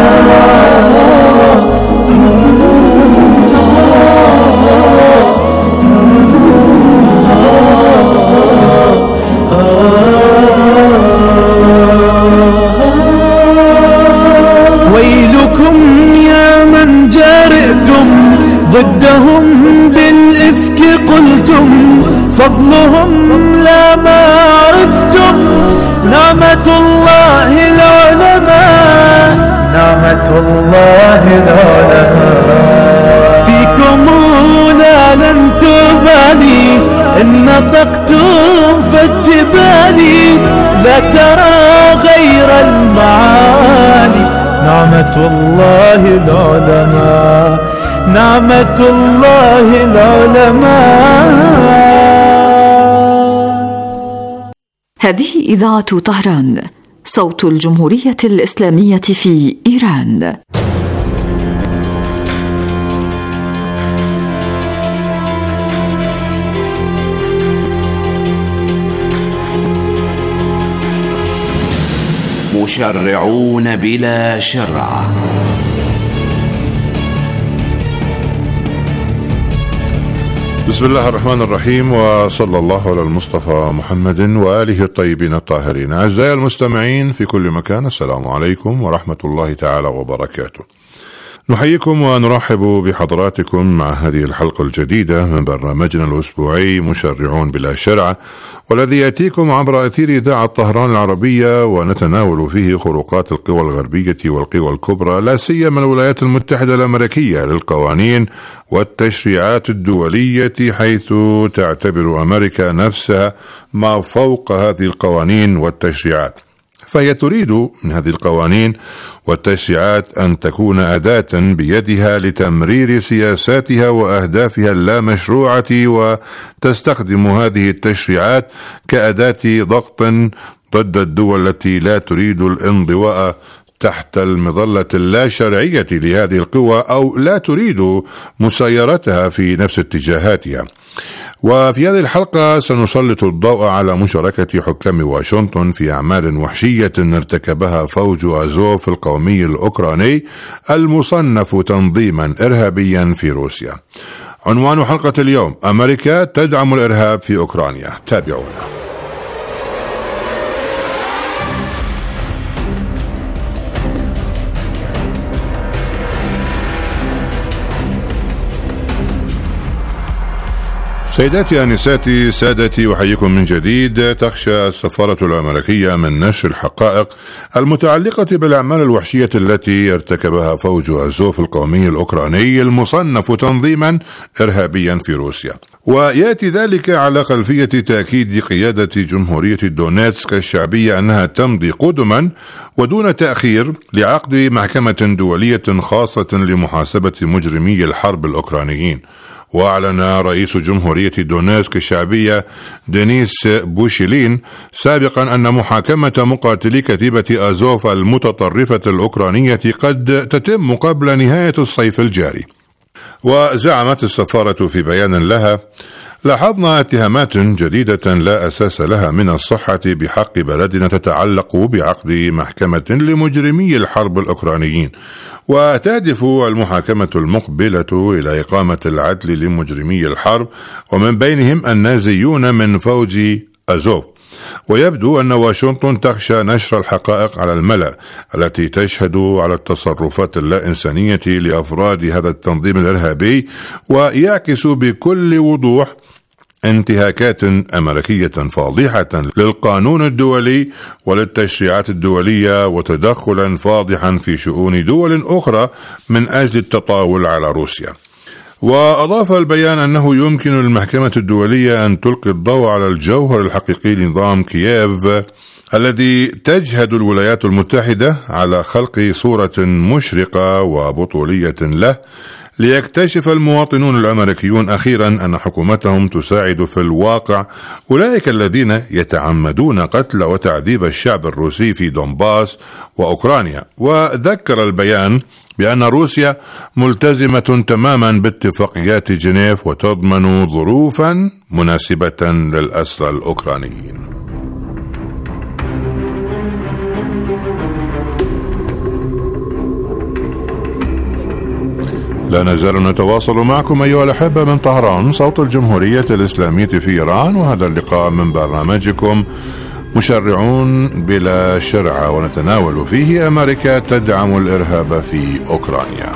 S10: ويلكم يا من جرئتم ضدهم بالإفك قلتم، فضلهم لا ما عرفتم، نعمة الله العلماء، نعمة الله العلماء. فيكم لا لن تبالي، إن نطقتم فالجبال لا ترى غير نعمة الله العلماء، نعمة الله العلماء.
S7: هذه إذاعة طهران، صوت الجمهورية الإسلامية في إيران.
S11: مشرعون بلا شرع.
S2: بسم الله الرحمن الرحيم، وصلى الله على المصطفى محمد وآله الطيبين الطاهرين. أعزائي المستمعين في كل مكان، السلام عليكم ورحمة الله تعالى وبركاته. نحييكم ونرحب بحضراتكم مع هذه الحلقة الجديدة من برنامجنا الأسبوعي مشرعون بلا شرع، والذي يأتيكم عبر أثير إذاعة طهران العربية، ونتناول فيه خروقات القوى الغربية والقوى الكبرى، لا سيما الولايات المتحدة الأمريكية، للقوانين والتشريعات الدولية، حيث تعتبر أمريكا نفسها ما فوق هذه القوانين والتشريعات. فهي تريد من هذه القوانين والتشريعات أن تكون أداة بيدها لتمرير سياساتها وأهدافها اللامشروعة، وتستخدم هذه التشريعات كأداة ضغط ضد الدول التي لا تريد الانضواء تحت المظلة اللاشرعية لهذه القوى، أو لا تريد مسايرتها في نفس اتجاهاتها. وفي هذه الحلقة سنسلط الضوء على مشاركة حكام واشنطن في أعمال وحشية ارتكبها فوج أزوف القومي الأوكراني المصنف تنظيما إرهابيا في روسيا. عنوان حلقة اليوم: أمريكا تدعم الإرهاب في أوكرانيا. تابعونا. سيداتي آنساتي سادتي، أحييكم من جديد. تخشى السفارة الأمريكية من نشر الحقائق المتعلقة بالأعمال الوحشية التي ارتكبها فوج أزوف القومي الأوكراني المصنف تنظيما إرهابيا في روسيا، ويأتي ذلك على خلفية تأكيد قيادة جمهورية دونيتسك الشعبية أنها تمضي قدما ودون تأخير لعقد محكمة دولية خاصة لمحاسبة مجرمي الحرب الأوكرانيين. وأعلن رئيس جمهورية دونيتسك الشعبية دينيس بوشيلين سابقا أن محاكمة مقاتلي كتيبة أزوف المتطرفة الأوكرانية قد تتم قبل نهاية الصيف الجاري. وزعمت السفارة في بيان لها: لاحظنا اتهامات جديدة لا أساس لها من الصحة بحق بلدنا تتعلق بعقد محكمة لمجرمي الحرب الأوكرانيين، وتهدف المحاكمة المقبلة إلى إقامة العدل لمجرمي الحرب، ومن بينهم النازيون من فوج أزوف. ويبدو أن واشنطن تخشى نشر الحقائق على الملأ التي تشهد على التصرفات اللا إنسانية لأفراد هذا التنظيم الإرهابي، ويعكس بكل وضوح انتهاكات أمريكية فاضحة للقانون الدولي وللتشريعات الدولية، وتدخلا فاضحا في شؤون دول أخرى من أجل التطاول على روسيا. وأضاف البيان أنه يمكن للمحكمة الدولية أن تلقي الضوء على الجوهر الحقيقي لنظام كييف الذي تجهد الولايات المتحدة على خلق صورة مشرقة وبطولية له، ليكتشف المواطنون الأمريكيون أخيرا أن حكومتهم تساعد في الواقع أولئك الذين يتعمدون قتل وتعذيب الشعب الروسي في دونباس وأوكرانيا. وذكر البيان بأن روسيا ملتزمة تماما باتفاقيات جنيف وتضمن ظروفا مناسبة للأسرى الأوكرانيين. لا نزال نتواصل معكم أيها الأحبة من طهران، صوت الجمهورية الإسلامية في إيران، وهذا اللقاء من برنامجكم مشرعون بلا شرع، ونتناول فيه أمريكا تدعم الإرهاب في أوكرانيا.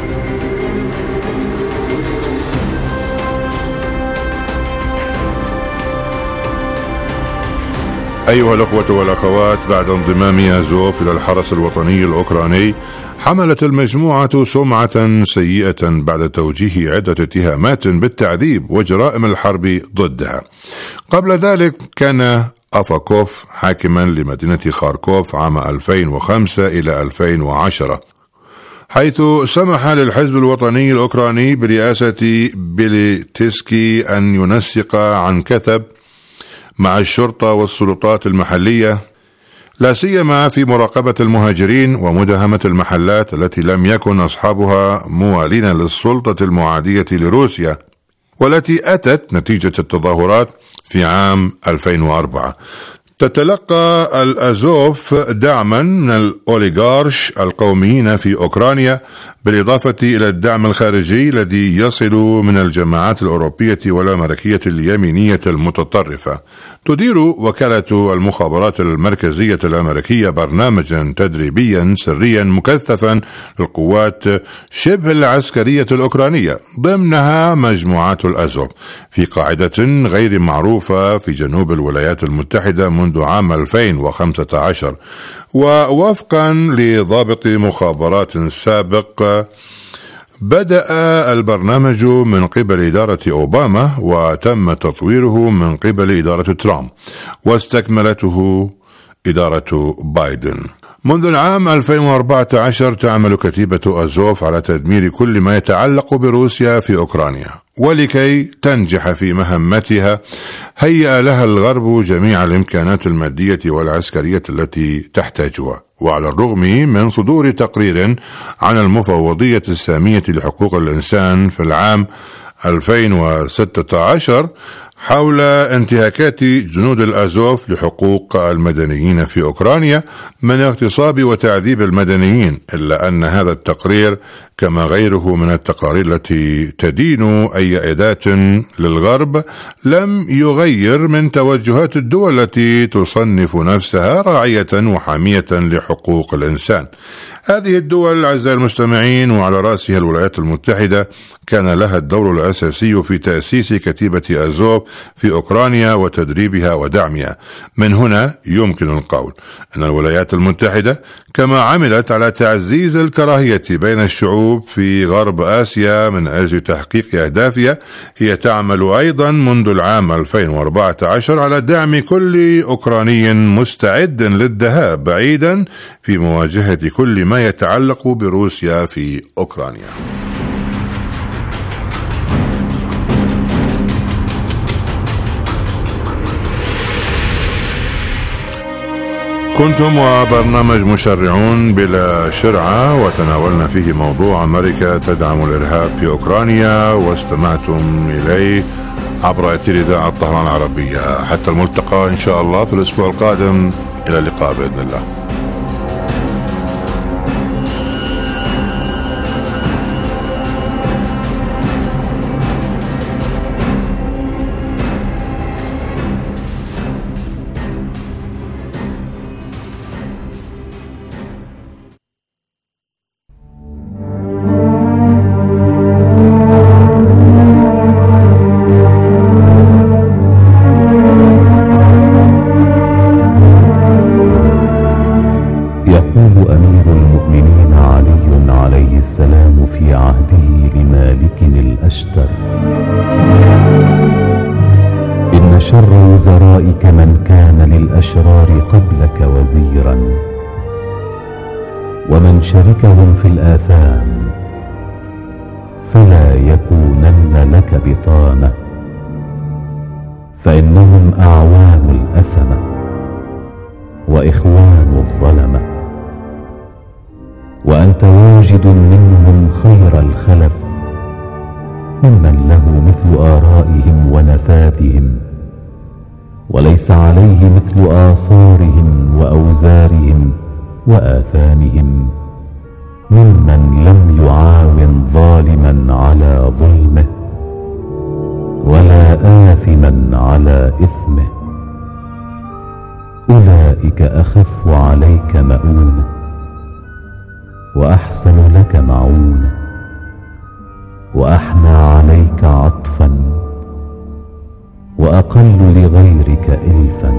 S2: أيها الأخوة والأخوات، بعد انضمام أزوف إلى الحرس الوطني الأوكراني، حملت المجموعة سمعة سيئة بعد توجيه عدة اتهامات بالتعذيب وجرائم الحرب ضدها. قبل ذلك كان أفاكوف حاكما لمدينة خاركوف عام 2005 إلى 2010، حيث سمح للحزب الوطني الأوكراني برئاسة بيليتسكي أن ينسق عن كثب مع الشرطة والسلطات المحلية، لا سيما في مراقبة المهاجرين ومداهمة المحلات التي لم يكن أصحابها موالين للسلطة المعادية لروسيا، والتي أتت نتيجة التظاهرات في عام 2004. تتلقى الأزوف دعما من الأوليغارش القوميين في أوكرانيا، بالإضافة إلى الدعم الخارجي الذي يصل من الجماعات الأوروبية والأمريكية اليمينية المتطرفة. تدير وكالة المخابرات المركزية الأمريكية برنامجا تدريبيا سريا مكثفا للقوات شبه العسكرية الأوكرانية، ضمنها مجموعات الأزوف، في قاعدة غير معروفة في جنوب الولايات المتحدة منذ عام 2015. ووفقا لضابط مخابرات سابق، بدأ البرنامج من قبل إدارة أوباما وتم تطويره من قبل إدارة ترامب، واستكملته إدارة بايدن. منذ العام 2014 تعمل كتيبة أزوف على تدمير كل ما يتعلق بروسيا في أوكرانيا، ولكي تنجح في مهمتها هيأ لها الغرب جميع الإمكانات المادية والعسكرية التي تحتاجها. وعلى الرغم من صدور تقرير عن المفوضية السامية لحقوق الإنسان في العام 2016 حول انتهاكات جنود الأزوف لحقوق المدنيين في أوكرانيا من اغتصاب وتعذيب المدنيين، إلا أن هذا التقرير كما غيره من التقارير التي تدين أي أداة للغرب لم يغير من توجهات الدول التي تصنف نفسها راعية وحامية لحقوق الإنسان. هذه الدول أعزائي المستمعين وعلى رأسها الولايات المتحدة كان لها الدور الأساسي في تأسيس كتيبة أزوف في أوكرانيا وتدريبها ودعمها. من هنا يمكن القول أن الولايات المتحدة كما عملت على تعزيز الكراهية بين الشعوب في غرب آسيا من أجل تحقيق أهدافها، هي تعمل أيضا منذ العام 2014 على دعم كل أوكراني مستعد للذهاب بعيدا في مواجهة كل ما يتعلق بروسيا في أوكرانيا. كنتم وبرنامج مشرعون بلا شرعة، وتناولنا فيه موضوع أمريكا تدعم الإرهاب في أوكرانيا، واستمعتم إليه عبر أثير إذاعة طهران العربية. حتى الملتقى إن شاء الله في الأسبوع القادم، إلى اللقاء بإذن الله.
S12: إن شر وزرائك من كان للأشرار قبلك وزيرا، ومن شركهم في الآثام فلا يكونن لك بطانة، فإنهم أعوان الأثمة وإخوان الظلمة، وأنت واجد منهم خير الخلف ممن له مثل آرائهم ونفاذهم، وليس عليه مثل آثارهم وأوزارهم وآثامهم، ممن لم يعاون ظالما على ظلمه ولا آثما على إثمه. أولئك أخف عليك مؤونة وأحسن لك معونة وأحنى عليك عطفا وأقل لغيرك إلفا،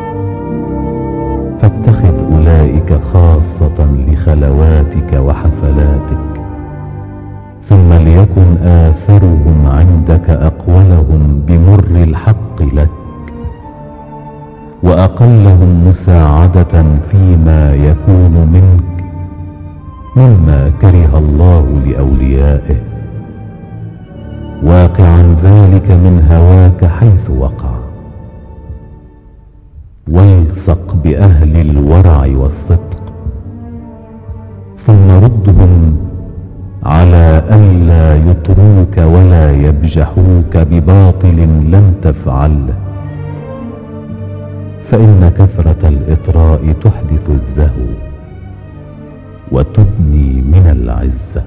S12: فاتخذ أولئك خاصة لخلواتك وحفلاتك، ثم ليكن آثرهم عندك أقولهم بمر الحق لك، وأقلهم مساعدة فيما يكون منك مما كره الله لأوليائه، واقعا ذلك من هواك حيث وقع، والصق بأهل الورع والصدق، ثم ردهم على ألا يطروك ولا يبجحوك بباطل لم تفعله، فإن كثرة الإطراء تحدث الزهو وتدني من العزة.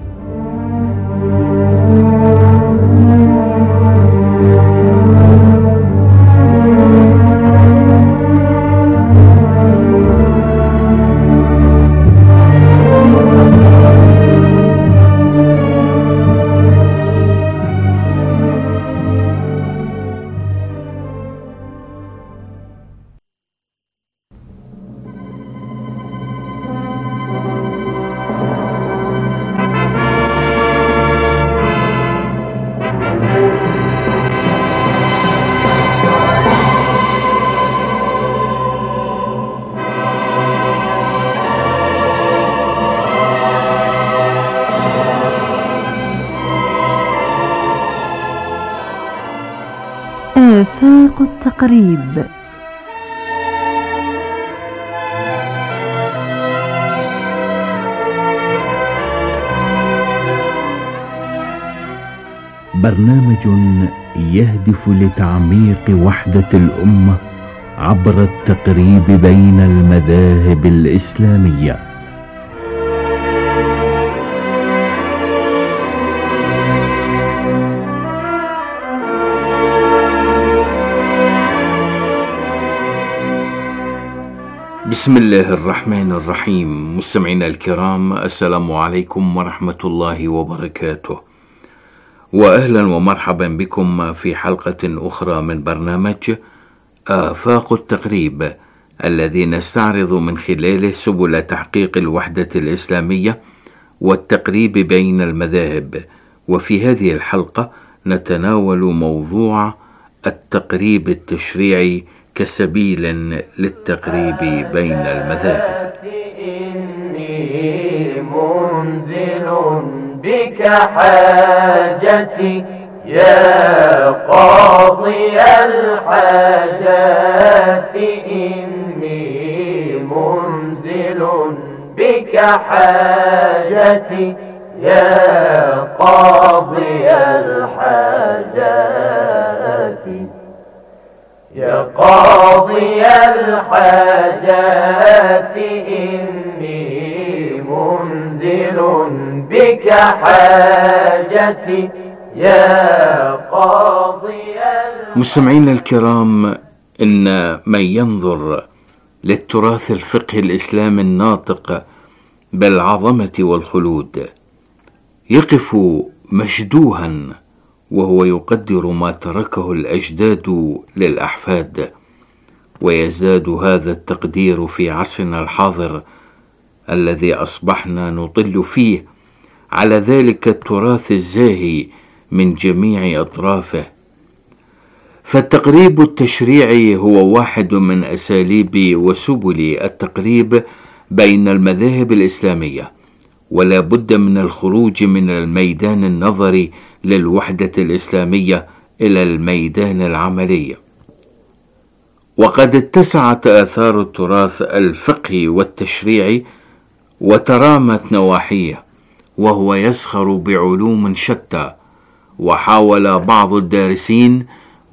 S13: آفاق التقريب.
S14: برنامج يهدف لتعميق وحدة الأمة عبر التقريب بين المذاهب الإسلامية.
S15: بسم الله الرحمن الرحيم. مستمعينا الكرام، السلام عليكم ورحمة الله وبركاته، وأهلا ومرحبا بكم في حلقة أخرى من برنامج آفاق التقريب، الذي نستعرض من خلاله سبل تحقيق الوحدة الإسلامية والتقريب بين المذاهب. وفي هذه الحلقة نتناول موضوع التقريب التشريعي كسبيل للتقريب بين المذاهب.
S16: إني منزل بك حاجتي يا قاضي الحاجات، إني منزل بك حاجتي يا قاضي الحاجات، يا قاضي الحاجات، إني منزل بك حاجتي يا قاضي.
S15: مستمعينا الكرام، إن من ينظر للتراث الفقهي الإسلامي الناطق بالعظمة والخلود يقف مشدوها وهو يقدر ما تركه الأجداد للأحفاد، ويزداد هذا التقدير في عصرنا الحاضر الذي أصبحنا نطل فيه على ذلك التراث الزاهي من جميع أطرافه. فالتقريب التشريعي هو واحد من أساليب وسبل التقريب بين المذاهب الإسلامية، ولا بد من الخروج من الميدان النظري للوحدة الإسلامية إلى الميدان العملي. وقد اتسعت آثار التراث الفقهي والتشريعي وترامت نواحيه، وهو يزخر بعلوم شتى، وحاول بعض الدارسين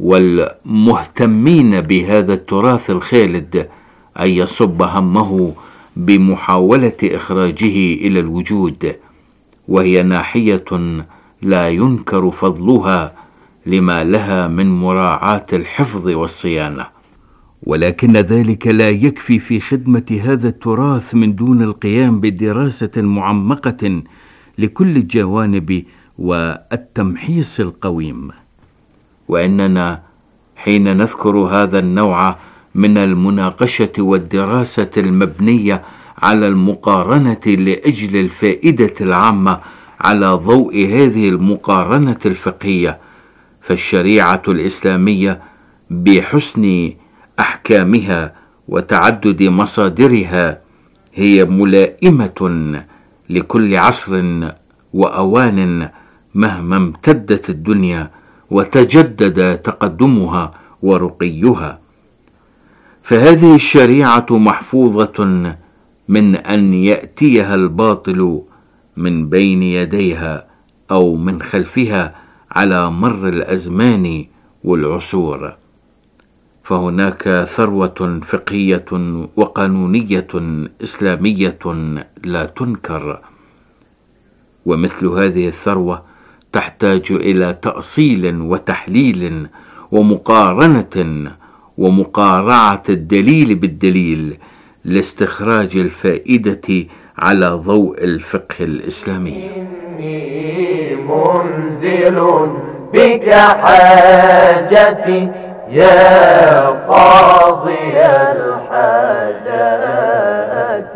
S15: والمهتمين بهذا التراث الخالد أن يصب همه بمحاولة إخراجه إلى الوجود، وهي ناحية لا ينكر فضلها لما لها من مراعاة الحفظ والصيانة، ولكن ذلك لا يكفي في خدمة هذا التراث من دون القيام بدراسة معمقة لكل الجوانب والتمحيص القويم. وإننا حين نذكر هذا النوع من المناقشة والدراسة المبنية على المقارنة لأجل الفائدة العامة على ضوء هذه المقارنة الفقهية، فالشريعة الإسلامية بحسن أحكامها وتعدد مصادرها هي ملائمة لكل عصر وأوان مهما امتدت الدنيا وتجدد تقدمها ورقيها. فهذه الشريعة محفوظة من أن يأتيها الباطل من بين يديها أو من خلفها على مر الأزمان والعصور. فهناك ثروة فقهية وقانونية إسلامية لا تنكر، ومثل هذه الثروة تحتاج إلى تأصيل وتحليل ومقارنة ومقارعة الدليل بالدليل لاستخراج الفائدة على ضوء الفقه الإسلامي.
S16: إني منزل بك حاجتي يا قاضي الحاجات،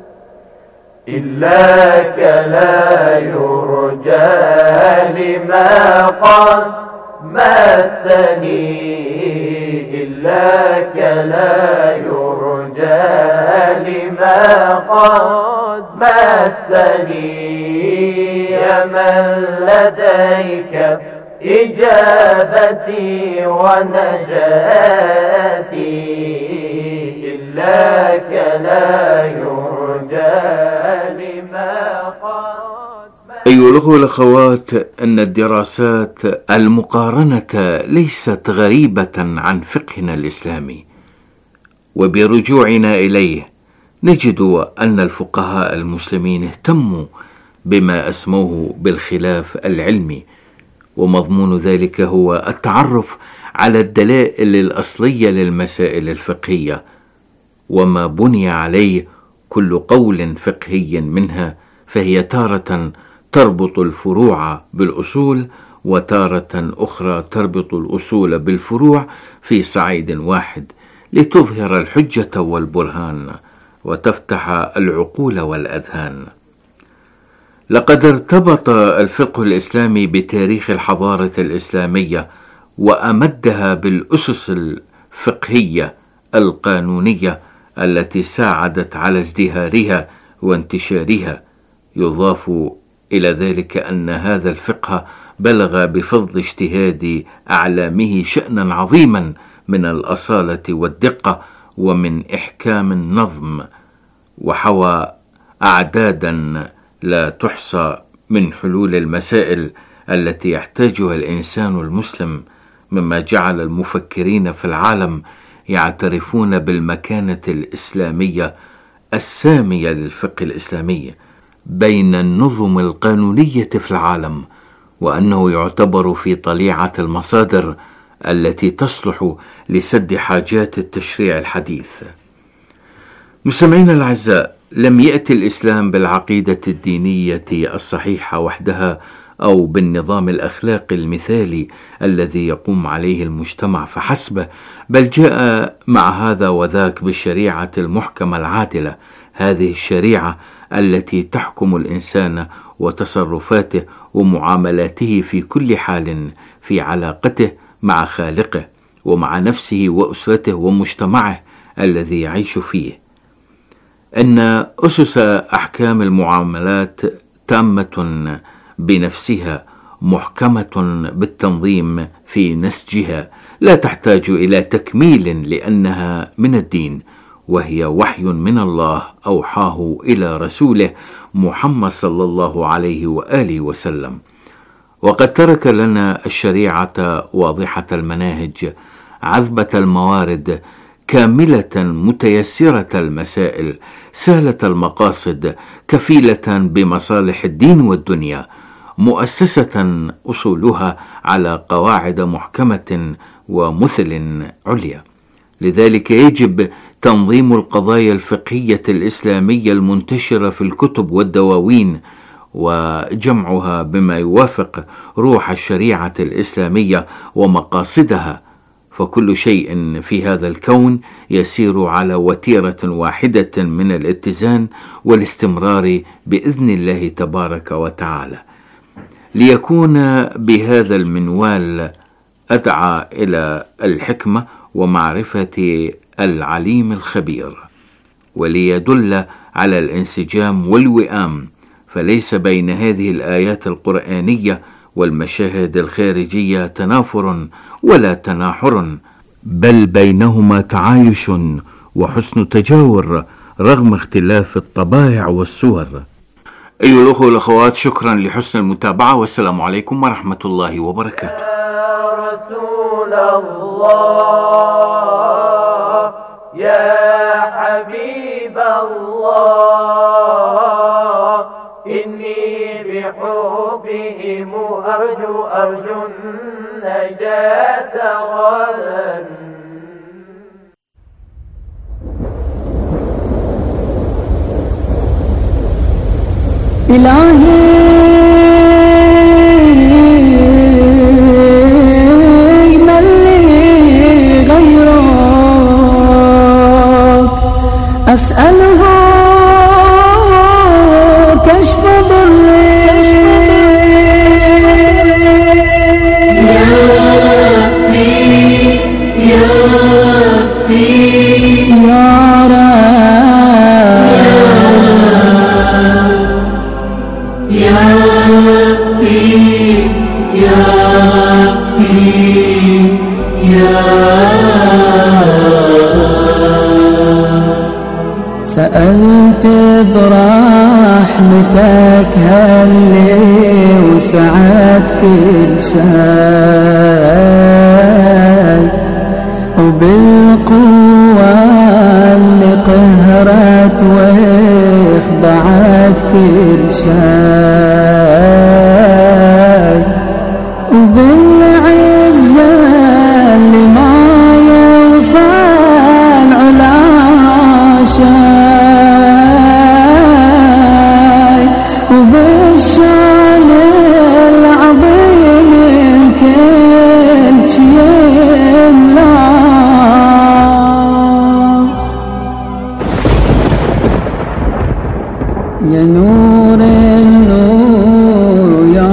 S16: إلاك لا يرجى لما قد مسني، إلاك لا يرجى لما قد مسني، يا من لديك إجابتي ونجاتي، إلاك لا يرجى لما قد.
S15: أيها الأخوة والأخوات، أن الدراسات المقارنة ليست غريبة عن فقهنا الإسلامي، وبرجوعنا إليه نجد أن الفقهاء المسلمين اهتموا بما أسموه بالخلاف العلمي، ومضمون ذلك هو التعرف على الدلائل الأصلية للمسائل الفقهية وما بني عليه كل قول فقهي منها، فهي تارة تربط الفروع بالأصول، وتارة أخرى تربط الأصول بالفروع في صعيد واحد، لتظهر الحجة والبرهان وتفتح العقول والأذهان. لقد ارتبط الفقه الإسلامي بتاريخ الحضارة الإسلامية وأمدها بالأسس الفقهية القانونية التي ساعدت على ازدهارها وانتشارها. يضاف إلى ذلك أن هذا الفقه بلغ بفضل اجتهاد أعلامه شأنا عظيما من الأصالة والدقة ومن إحكام النظم، وحوى أعدادا لا تحصى من حلول المسائل التي يحتاجها الإنسان المسلم، مما جعل المفكرين في العالم يعترفون بالمكانة الإسلامية السامية للفقه الإسلامي بين النظم القانونية في العالم، وأنه يعتبر في طليعة المصادر التي تصلح لسد حاجات التشريع الحديث. مستمعينا الأعزاء، لم يأتي الإسلام بالعقيدة الدينية الصحيحة وحدها أو بالنظام الأخلاقي المثالي الذي يقوم عليه المجتمع فحسب، بل جاء مع هذا وذاك بالشريعة المحكمة العادلة، هذه الشريعة التي تحكم الإنسان وتصرفاته ومعاملاته في كل حال في علاقته مع خالقه ومع نفسه وأسرته ومجتمعه الذي يعيش فيه. أن أسس أحكام المعاملات تامة بنفسها، محكمة بالتنظيم في نسجها، لا تحتاج إلى تكميل لأنها من الدين، وهي وحي من الله أوحاه إلى رسوله محمد صلى الله عليه وآله وسلم. وقد ترك لنا الشريعة واضحة المناهج، عذبة الموارد، كاملة متيسرة المسائل، سهلة المقاصد، كفيلة بمصالح الدين والدنيا، مؤسسة أصولها على قواعد محكمة ومثل عليا. لذلك يجب تنظيم القضايا الفقهية الإسلامية المنتشرة في الكتب والدواوين وجمعها بما يوافق روح الشريعة الإسلامية ومقاصدها، فكل شيء في هذا الكون يسير على وتيرة واحدة من الاتزان والاستمرار بإذن الله تبارك وتعالى. ليكون بهذا المنوال أدعى إلى الحكمة ومعرفة العليم الخبير، وليدل على الانسجام والوئام فليس بين هذه الآيات القرآنية والمشاهد الخارجية تنافر ولا تناحر، بل بينهما تعايش وحسن تجاور رغم اختلاف الطبائع والصور. أيها الأخوة والأخوات، شكرا لحسن المتابعة، والسلام عليكم ورحمة الله وبركاته.
S16: يا رسول الله، يا حبيب الله، إني بحبهم أرجو النجاة غدا.
S17: إلهي من لي غيرك أسأله كشف ضري. يا ربي يا ربي يا سألت برحمتك هلي وسعت كل شيء، وبالقوة اللي قهرت واخضعت كل شيء، وبالعزة اللي ما يوصل علا شيء، وبالشان العظيم الكل يملا. يا نور النور يا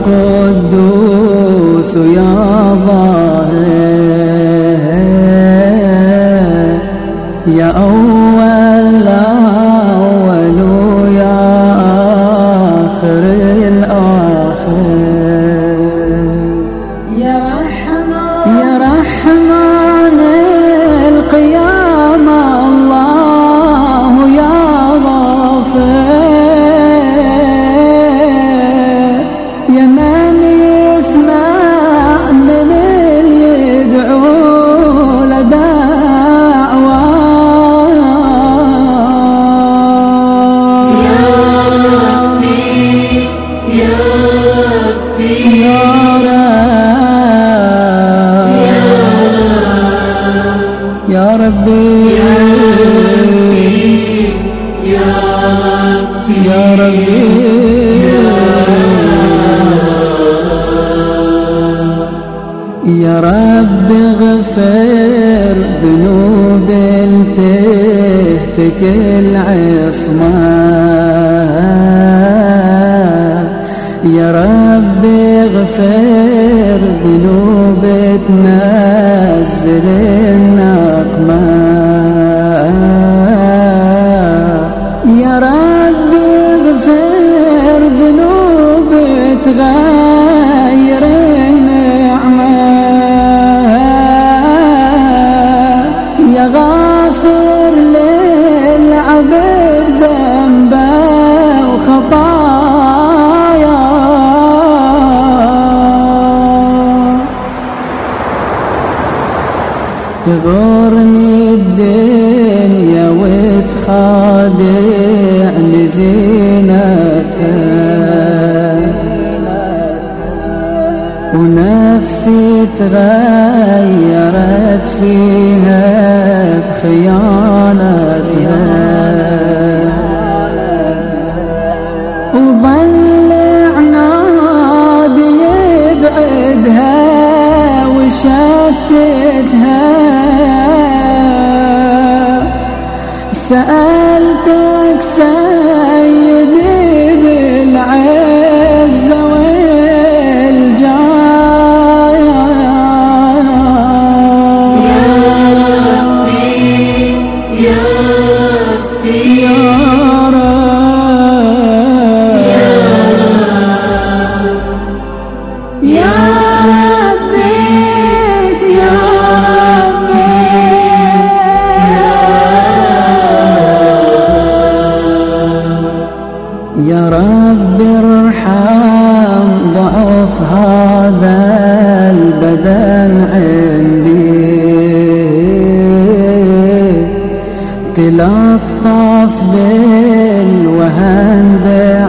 S17: قدوس يا ظاهر، يا أول ويا آخر الآخر، يا رحمن القيامة الله يا غافر، يا من يسمع من يدعو لدعوة. يا ربي يا ربي يا رب يا ربي يا ربي يا رب اغفر ذنوب تهتك العصمة، يا رب اغفر ذنوب تنزل النقمة، يا رب اغفر ذنوب تغير النعمة، يا غافر للعبد ذنبه وخطايا. تغرني الدنيا وتخادع لزينتها، ونفسي تغيرت فيها بخيانتها، وظل عنادي يبعدها وشتتها. سألتك سيدي بالعزة والجاه، يا ربي يا ربي يا رب يا رب ارحم ضعف هذا البدن عندي، تلطف بالوهن